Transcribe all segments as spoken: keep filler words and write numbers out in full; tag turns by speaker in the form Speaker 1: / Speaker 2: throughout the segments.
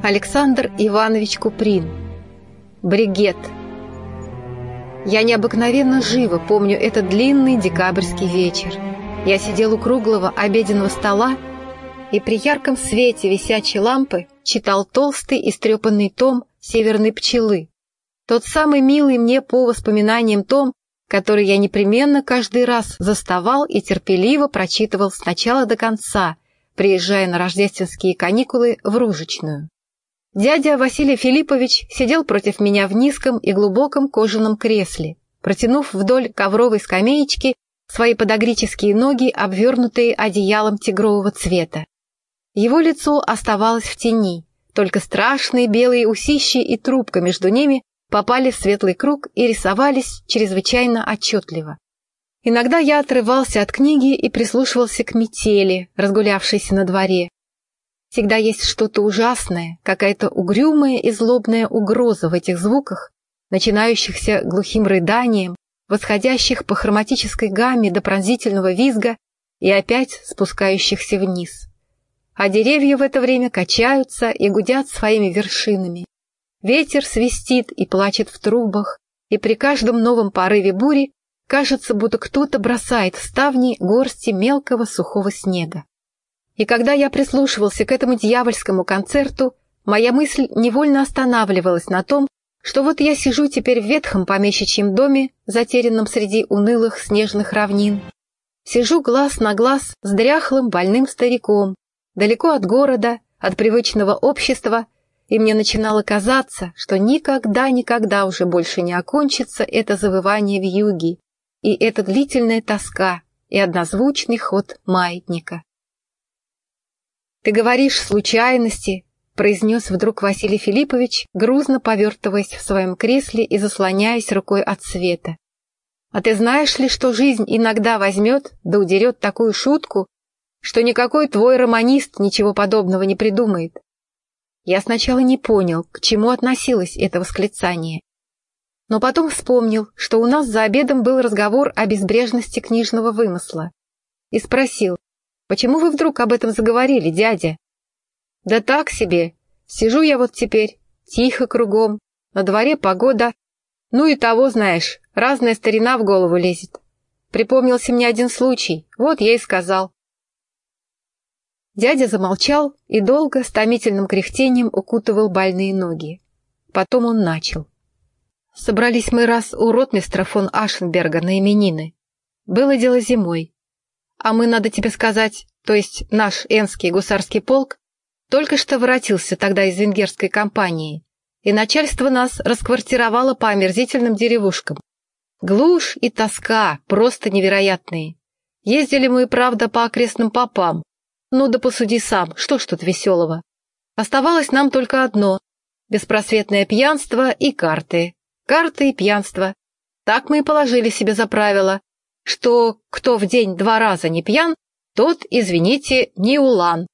Speaker 1: Александр Иванович Куприн. Бригет. Я необыкновенно живо помню этот длинный декабрьский вечер. Я сидел у круглого обеденного стола и при ярком свете висячей лампы читал толстый истрепанный том «Северной пчелы». Тот самый милый мне по воспоминаниям том, который я непременно каждый раз заставал и терпеливо прочитывал с начала до конца, приезжая на рождественские каникулы в Ружечную. Дядя Василий Филиппович сидел против меня в низком и глубоком кожаном кресле, протянув вдоль ковровой скамеечки свои подагрические ноги, обвернутые одеялом тигрового цвета. Его лицо оставалось в тени, только страшные белые усищи и трубка между ними попали в светлый круг и рисовались чрезвычайно отчетливо. Иногда я отрывался от книги и прислушивался к метели, разгулявшейся на дворе. Всегда есть что-то ужасное, какая-то угрюмая и злобная угроза в этих звуках, начинающихся глухим рыданием, восходящих по хроматической гамме до пронзительного визга и опять спускающихся вниз. А деревья в это время качаются и гудят своими вершинами. Ветер свистит и плачет в трубах, и при каждом новом порыве бури кажется, будто кто-то бросает в ставни горсти мелкого сухого снега. И когда я прислушивался к этому дьявольскому концерту, моя мысль невольно останавливалась на том, что вот я сижу теперь в ветхом помещичьем доме, затерянном среди унылых снежных равнин. Сижу глаз на глаз с дряхлым больным стариком, далеко от города, от привычного общества, и мне начинало казаться, что никогда-никогда уже больше не окончится это завывание вьюги, и эта длительная тоска, и однозвучный ход маятника. «Ты говоришь случайности», — произнес вдруг Василий Филиппович, грузно повертываясь в своем кресле и заслоняясь рукой от света. «А ты знаешь ли, что жизнь иногда возьмет да удерет такую шутку, что никакой твой романист ничего подобного не придумает?» Я сначала не понял, к чему относилось это восклицание. Но потом вспомнил, что у нас за обедом был разговор о безбрежности книжного вымысла, и спросил: «Почему вы вдруг об этом заговорили, дядя?» «Да так себе. Сижу я вот теперь, тихо кругом, на дворе погода. Ну и того, знаешь, разная старина в голову лезет. Припомнился мне один случай, вот я и сказал». Дядя замолчал и долго с томительным кряхтением укутывал больные ноги. Потом он начал. «Собрались мы раз у ротмистра фон Ашенберга на именины. Было дело зимой. А мы, надо тебе сказать, то есть наш Энский гусарский полк, только что воротился тогда из венгерской кампании, и начальство нас расквартировало по омерзительным деревушкам. Глушь и тоска просто невероятные. Ездили мы, правда, по окрестным попам. Ну да посуди сам, что ж тут веселого? Оставалось нам только одно — беспросветное пьянство и карты. Карты и пьянство. Так мы и положили себе за правило, что кто в день два раза не пьян, тот, извините, не улан.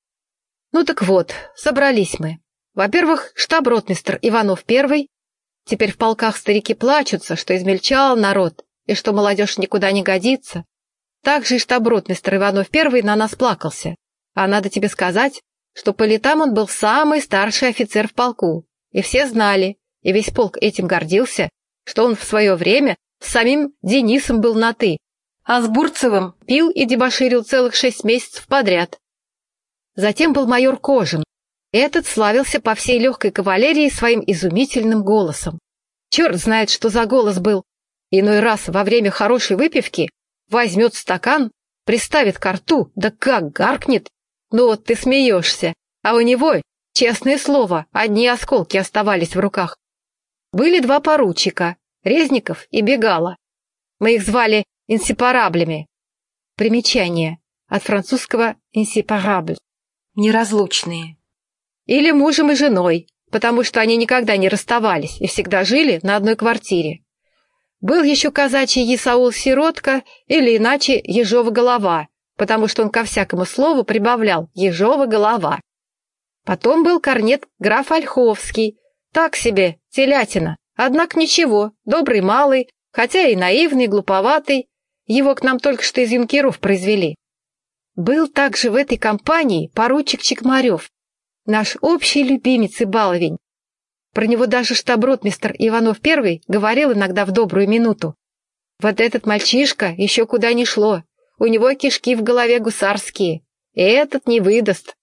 Speaker 1: Ну так вот, собрались мы. Во-первых, штаб-ротмистр Иванов Первый. Теперь в полках старики плачутся, что измельчал народ, и что молодежь никуда не годится. Также и штаб-ротмистр Иванов Первый на нас плакался. А надо тебе сказать, что по летам он был самый старший офицер в полку. И все знали, и весь полк этим гордился, что он в свое время с самим Денисом был на «ты», а с Бурцевым пил и дебоширил целых шесть месяцев подряд. Затем был майор Кожин. Этот славился по всей легкой кавалерии своим изумительным голосом. Черт знает, что за голос был. Иной раз во время хорошей выпивки возьмет стакан, приставит ко рту, да как гаркнет. Ну вот ты смеешься, а у него, честное слово, одни осколки оставались в руках. Были два поручика, Резников и Бегало. Мы их звали инсепараблями. Примечание от французского «инсепарабль» — неразлучные. Или мужем и женой, потому что они никогда не расставались и всегда жили на одной квартире. Был еще казачий Исаул Сиротка, или иначе Ежова голова, потому что он ко всякому слову прибавлял Ежова голова. Потом был корнет граф Ольховский, так себе, телятина, однако ничего, добрый малый, хотя и наивный, глуповатый, его к нам только что из юнкеров произвели. Был также в этой компании поручик Чекмарев. Наш общий любимец и баловень. Про него даже штаб-ротмистр Иванов Первый говорил иногда в добрую минуту. Вот этот мальчишка еще куда ни шло. У него кишки в голове гусарские. И этот не выдаст.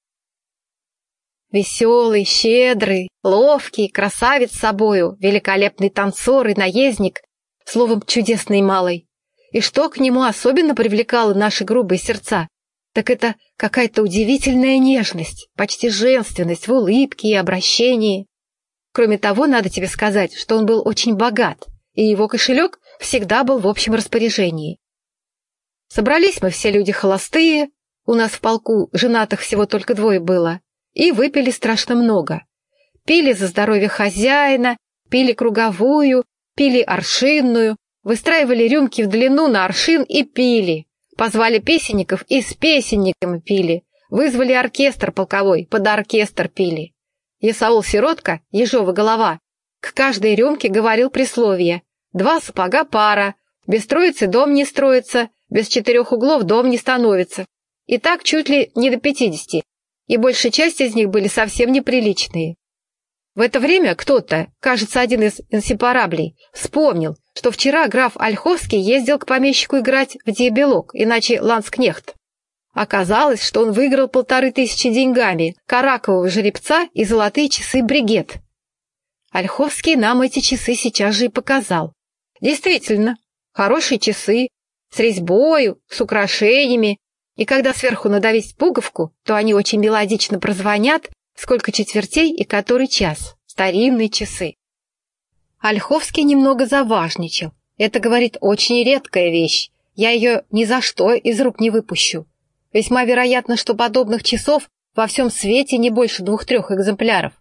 Speaker 1: Веселый, щедрый, ловкий, красавец собою, великолепный танцор и наездник, словом, чудесный малый. И что к нему особенно привлекало наши грубые сердца, так это какая-то удивительная нежность, почти женственность в улыбке и обращении. Кроме того, надо тебе сказать, что он был очень богат, и его кошелек всегда был в общем распоряжении. Собрались мы все люди холостые, у нас в полку женатых всего только двое было, и выпили страшно много. Пили за здоровье хозяина, пили круговую, пили аршинную, выстраивали рюмки в длину на аршин и пили. Позвали песенников и с песенниками пили. Вызвали оркестр полковой, под оркестр пили. Есаул Сиротка, ежова голова, к каждой рюмке говорил присловие. Два сапога пара, без троицы дом не строится, без четырех углов дом не становится. И так чуть ли не до пятидесяти, и большая часть из них были совсем неприличные. В это время кто-то, кажется, один из инсепараблей, вспомнил, что вчера граф Ольховский ездил к помещику играть в диабелок, иначе ланскнехт. Оказалось, что он выиграл полторы тысячи деньгами, каракового жеребца и золотые часы бригет. Ольховский нам эти часы сейчас же и показал. Действительно, хорошие часы, с резьбою, с украшениями, и когда сверху надавить пуговку, то они очень мелодично прозвонят, сколько четвертей и который час. Старинные часы. Ольховский немного заважничал. Это, говорит, очень редкая вещь. Я ее ни за что из рук не выпущу. Весьма вероятно, что подобных часов во всем свете не больше двух-трех экземпляров.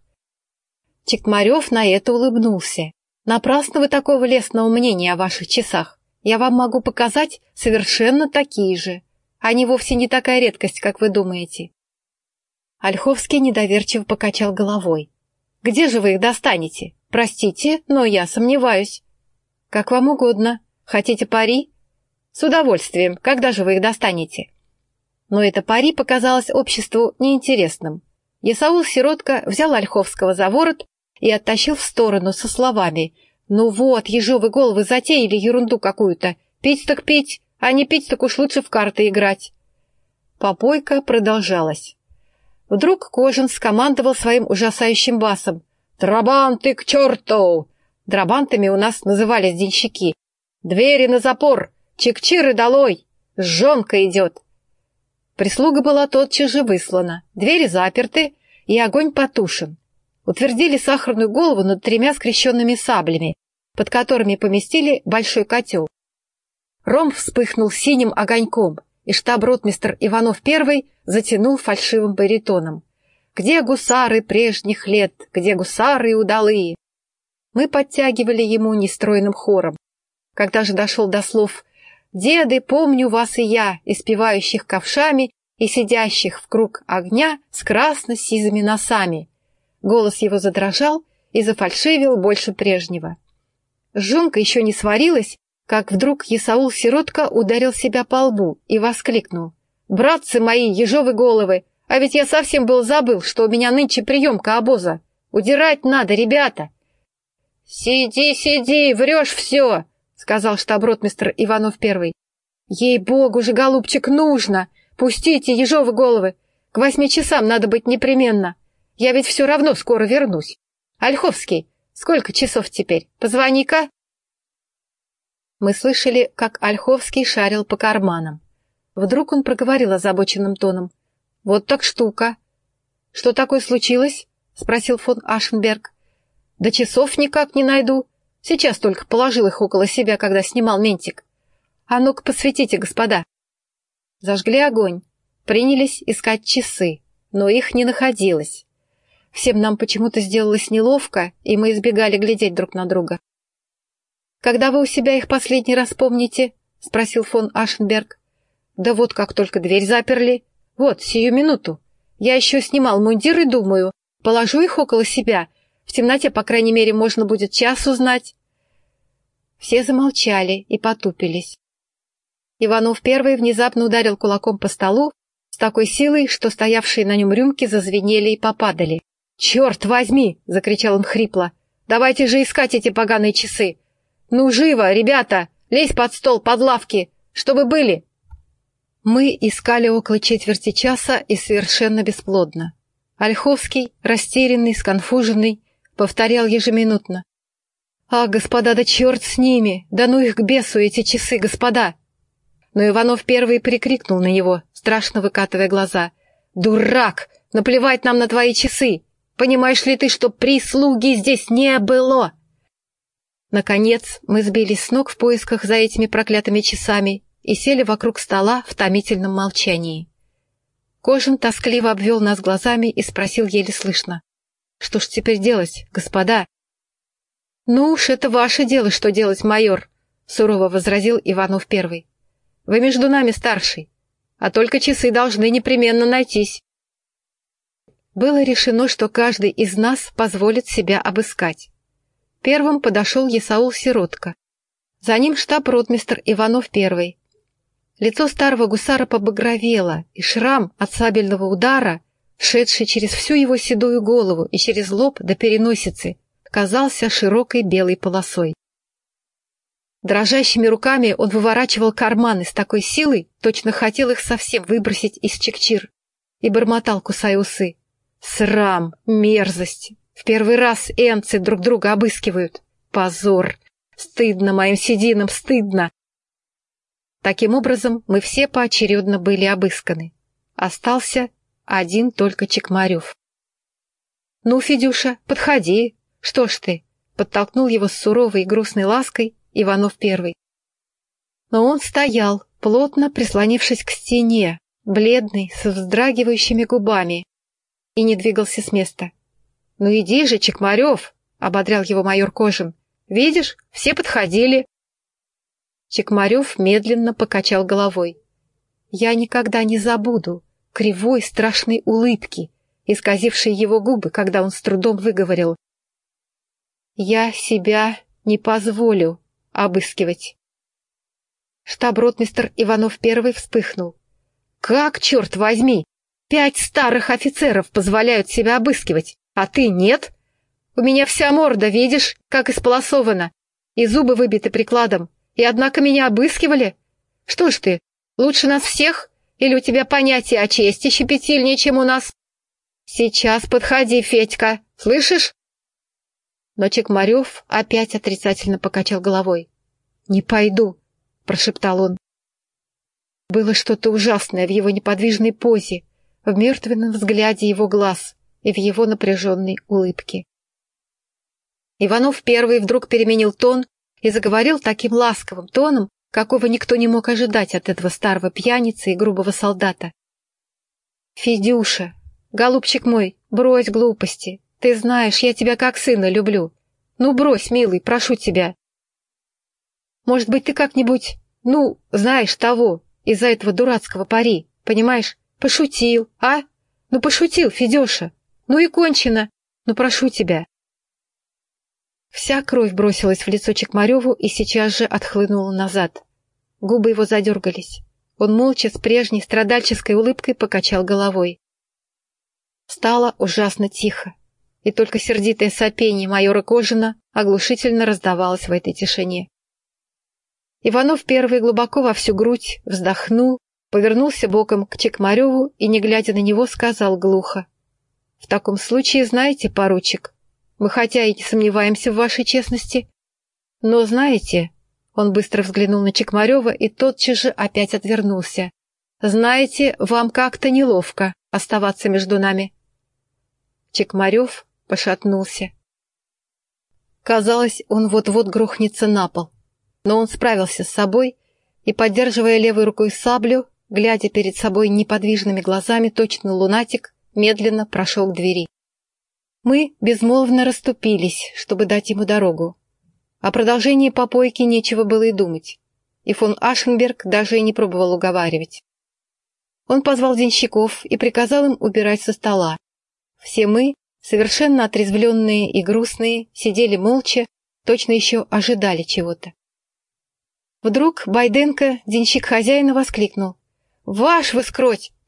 Speaker 1: Чекмарев на это улыбнулся. Напрасно вы такого лестного мнения о ваших часах. Я вам могу показать совершенно такие же. Они вовсе не такая редкость, как вы думаете. Ольховский недоверчиво покачал головой. Где же вы их достанете? Простите, но я сомневаюсь. Как вам угодно. Хотите пари? С удовольствием. Когда же вы их достанете? Но это пари показалось обществу неинтересным. Есаул Сиротка взял Ольховского за ворот и оттащил в сторону со словами: «Ну вот, ежовы головы затеяли ерунду какую-то. Пить так пить, а не пить так уж лучше в карты играть». Попойка продолжалась. Вдруг Кожин скомандовал своим ужасающим басом: «Драбанты к черту!» Драбантами у нас назывались денщики. «Двери на запор! Чик-чиры долой! Жжонка идет!» Прислуга была тотчас же выслана, двери заперты, и огонь потушен. Утвердили сахарную голову над тремя скрещенными саблями, под которыми поместили большой котел. Ром вспыхнул синим огоньком, и штаб-ротмистр Иванов Первый затянул фальшивым баритоном: «Где гусары прежних лет, где гусары удалые?» Мы подтягивали ему нестройным хором. Когда же дошел до слов «Деды, помню вас и я», испевающих ковшами и сидящих в круг огня с красно-сизыми носами, голос его задрожал и зафальшивил больше прежнего. Жжонка еще не сварилась, как вдруг Есаул Сиротка ударил себя по лбу и воскликнул: «Братцы мои, ежовы головы, а ведь я совсем был забыл, что у меня нынче приемка обоза. Удирать надо, ребята!» «Сиди, сиди, врешь все!» — сказал штаб-ротмистр Иванов Первый. «Ей-богу же, голубчик, нужно! Пустите, ежовы головы! К восьми часам надо быть непременно! Я ведь все равно скоро вернусь! Ольховский, сколько часов теперь? Позвони-ка!» Мы слышали, как Ольховский шарил по карманам. Вдруг он проговорил озабоченным тоном: «Вот так штука!» «Что такое случилось?» — спросил фон Ашенберг. «Да часов никак не найду. Сейчас только положил их около себя, когда снимал ментик. А ну-ка посветите, господа». Зажгли огонь, принялись искать часы, но их не находилось. Всем нам почему-то сделалось неловко, и мы избегали глядеть друг на друга. «Когда вы у себя их последний раз помните?» — спросил фон Ашенберг. «Да вот как только дверь заперли. Вот, сию минуту. Я еще снимал мундир и думаю, положу их около себя. В темноте, по крайней мере, можно будет час узнать». Все замолчали и потупились. Иванов Первый внезапно ударил кулаком по столу, с такой силой, что стоявшие на нем рюмки зазвенели и попадали. «Черт возьми!» — закричал он хрипло. «Давайте же искать эти поганые часы! Ну, живо, ребята! Лезь под стол, под лавки! Чтобы были!» Мы искали около четверти часа и совершенно бесплодно. Ольховский, растерянный, сконфуженный, повторял ежеминутно: «А, господа, да черт с ними! Да ну их к бесу, эти часы, господа!» Но Иванов первый прикрикнул на него, страшно выкатывая глаза: «Дурак! Наплевать нам на твои часы! Понимаешь ли ты, что прислуги здесь не было?» Наконец мы сбились с ног в поисках за этими проклятыми часами и сели вокруг стола в томительном молчании. Кожин тоскливо обвел нас глазами и спросил еле слышно: «Что ж теперь делать, господа?» «Ну уж это ваше дело, что делать, майор», — сурово возразил Иванов первый. «Вы между нами старший, а только часы должны непременно найтись». Было решено, что каждый из нас позволит себя обыскать. Первым подошел Есаул Сиротка. За ним штаб-ротмистр Иванов первый. Лицо старого гусара побагровело, и шрам от сабельного удара, шедший через всю его седую голову и через лоб до переносицы, казался широкой белой полосой. Дрожащими руками он выворачивал карманы с такой силой, точно хотел их совсем выбросить из чекчир, и бормотал, кусая усы: «Срам, мерзость! В первый раз энцы друг друга обыскивают! Позор! Стыдно моим сединам, стыдно!» Таким образом, мы все поочередно были обысканы. Остался один только Чекмарев. «Ну, Федюша, подходи! Что ж ты?» — подтолкнул его с суровой и грустной лаской Иванов первый. Но он стоял, плотно прислонившись к стене, бледный, со вздрагивающими губами, и не двигался с места. «Ну иди же, Чекмарев!» — ободрял его майор Кожин. «Видишь, все подходили». Чекмарев медленно покачал головой. Я никогда не забуду кривой страшной улыбки, исказившей его губы, когда он с трудом выговорил: «Я себя не позволю обыскивать». Штаб-ротмистр Иванов первый вспыхнул. «Как, черт возьми, пять старых офицеров позволяют себя обыскивать, а ты нет? У меня вся морда, видишь, как исполосована, и зубы выбиты прикладом, и однако меня обыскивали. Что ж ты, лучше нас всех? Или у тебя понятие о чести щепетильнее, чем у нас? Сейчас подходи, Федька, слышишь?» Но Чекмарев опять отрицательно покачал головой. «Не пойду», — прошептал он. Было что-то ужасное в его неподвижной позе, в мертвенном взгляде его глаз и в его напряженной улыбке. Иванов первый вдруг переменил тон и заговорил таким ласковым тоном, какого никто не мог ожидать от этого старого пьяницы и грубого солдата. «Федюша, голубчик мой, брось глупости. Ты знаешь, я тебя как сына люблю. Ну, брось, милый, прошу тебя. Может быть, ты как-нибудь, ну, знаешь, того, из-за этого дурацкого пари, понимаешь, пошутил, а? Ну, пошутил, Федюша. Ну и кончено. Ну, прошу тебя». Вся кровь бросилась в лицо Чекмареву и сейчас же отхлынула назад. Губы его задергались. Он молча с прежней страдальческой улыбкой покачал головой. Стало ужасно тихо, и только сердитое сопение майора Кожина оглушительно раздавалось в этой тишине. Иванов первый глубоко во всю грудь вздохнул, повернулся боком к Чекмареву и, не глядя на него, сказал глухо: «В таком случае, знаете, поручик, мы хотя и не сомневаемся в вашей честности, но, знаете...» Он быстро взглянул на Чекмарева и тотчас же опять отвернулся. «Знаете, вам как-то неловко оставаться между нами». Чекмарев пошатнулся. Казалось, он вот-вот грохнется на пол, но он справился с собой и, поддерживая левой рукой саблю, глядя перед собой неподвижными глазами, точно лунатик, медленно прошел к двери. Мы безмолвно расступились, чтобы дать ему дорогу. О продолжении попойки нечего было и думать, и фон Ашенберг даже и не пробовал уговаривать. Он позвал денщиков и приказал им убирать со стола. Все мы, совершенно отрезвленные и грустные, сидели молча, точно еще ожидали чего-то. Вдруг Байденко, денщик хозяина, воскликнул: «Ваш вы скроть!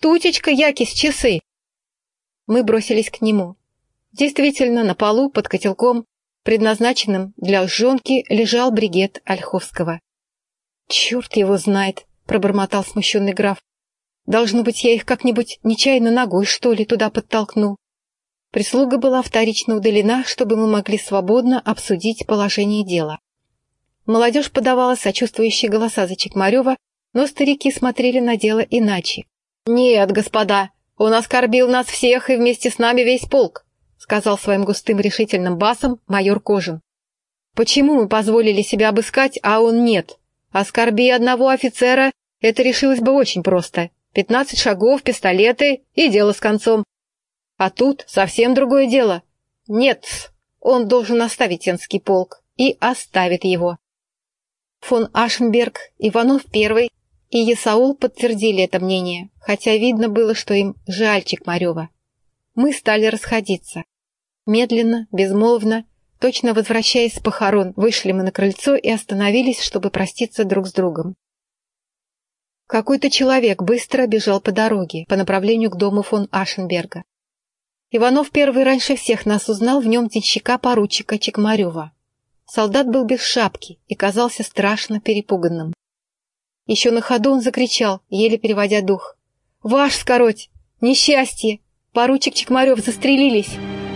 Speaker 1: Тутечка, якись часы!» Мы бросились к нему. Действительно, на полу под котелком, предназначенным для жжёнки, лежал бригет Ольховского. «Черт его знает!» — пробормотал смущенный граф. «Должно быть, я их как-нибудь нечаянно ногой, что ли, туда подтолкнул». Прислуга была вторично удалена, чтобы мы могли свободно обсудить положение дела. Молодежь подавала сочувствующие голоса за Чекмарёва, но старики смотрели на дело иначе. «Нет, господа, он оскорбил нас всех и вместе с нами весь полк», сказал своим густым решительным басом майор Кожин. «Почему мы позволили себя обыскать, а он нет? Оскорби одного офицера, это решилось бы очень просто. Пятнадцать шагов, пистолеты и дело с концом. А тут совсем другое дело. Нет, он должен оставить Энский полк, и оставит его». Фон Ашенберг, Иванов Первый и Исаул подтвердили это мнение, хотя видно было, что им жаль Чекмарёва. Мы стали расходиться. Медленно, безмолвно, точно возвращаясь с похорон, вышли мы на крыльцо и остановились, чтобы проститься друг с другом. Какой-то человек быстро бежал по дороге, по направлению к дому фон Ашенберга. Иванов Первый раньше всех нас узнал в нем денщика-поручика Чекмарёва. Солдат был без шапки и казался страшно перепуганным. Еще на ходу он закричал, еле переводя дух: «Ваш скороть! Несчастье! Поручик Чекмарёв застрелились!»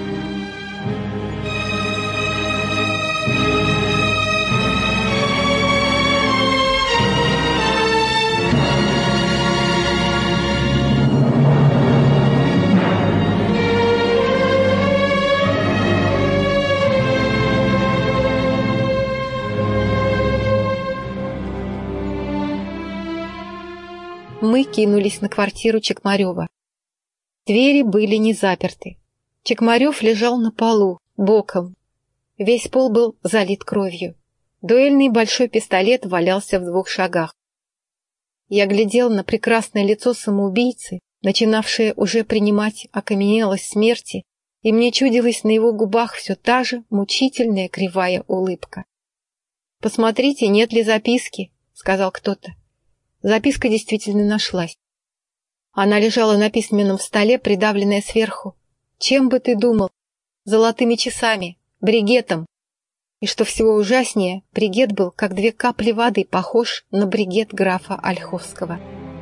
Speaker 1: Мы кинулись на квартиру Чекмарёва. Двери были не заперты. Чекмарёв лежал на полу, боком. Весь пол был залит кровью. Дуэльный большой пистолет валялся в двух шагах. Я глядел на прекрасное лицо самоубийцы, начинавшее уже принимать окаменелость смерти, и мне чудилась на его губах все та же мучительная кривая улыбка. «Посмотрите, нет ли записки», — сказал кто-то. Записка действительно нашлась. Она лежала на письменном столе, придавленная сверху. Чем бы ты думал? Золотыми часами, бригетом. И что всего ужаснее, бригет был, как две капли воды, похож на бригет графа Ольховского.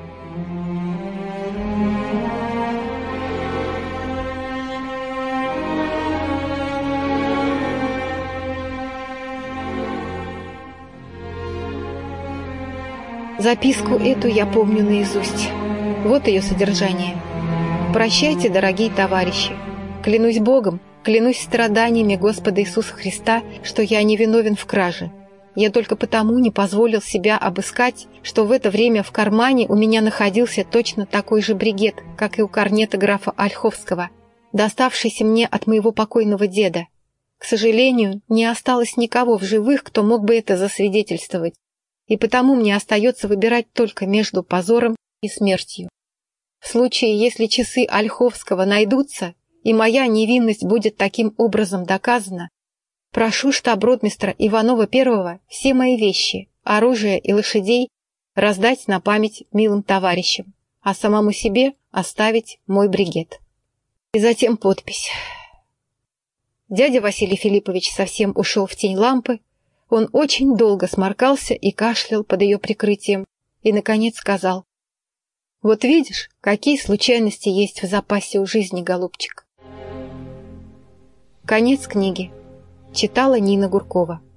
Speaker 1: Записку эту я помню наизусть. Вот ее содержание. «Прощайте, дорогие товарищи. Клянусь Богом, клянусь страданиями Господа Иисуса Христа, что я не виновен в краже. Я только потому не позволил себя обыскать, что в это время в кармане у меня находился точно такой же бригет, как и у корнета графа Ольховского, доставшийся мне от моего покойного деда. К сожалению, не осталось никого в живых, кто мог бы это засвидетельствовать. И потому мне остается выбирать только между позором и смертью. В случае, если часы Ольховского найдутся, и моя невинность будет таким образом доказана, прошу штаб-ротмистра Иванова Первого все мои вещи, оружие и лошадей раздать на память милым товарищам, а самому себе оставить мой бригет». И затем подпись. Дядя Василий Филиппович совсем ушел в тень лампы. Он очень долго сморкался и кашлял под ее прикрытием, и, наконец, сказал: «Вот видишь, какие случайности есть в запасе у жизни, голубчик». Конец книги. Читала Нина Гуркова.